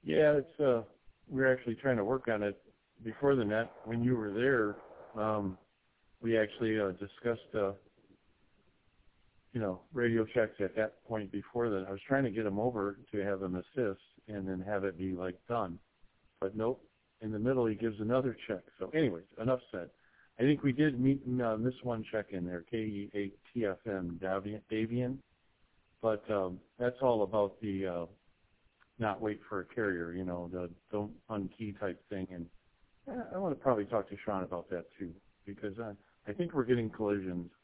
Yeah, we were actually trying to work on it before the net. When you were there, we actually discussed, radio checks at that point before that. I was trying to get him over to have him assist and then have it be like done. But nope, in the middle he gives another check. So anyways, enough said. I think we did miss one check in there, KE8TFM, Davian. But that's all about the not wait for a carrier, the don't unkey type thing. And I want to probably talk to Sean about that too, because I think we're getting collisions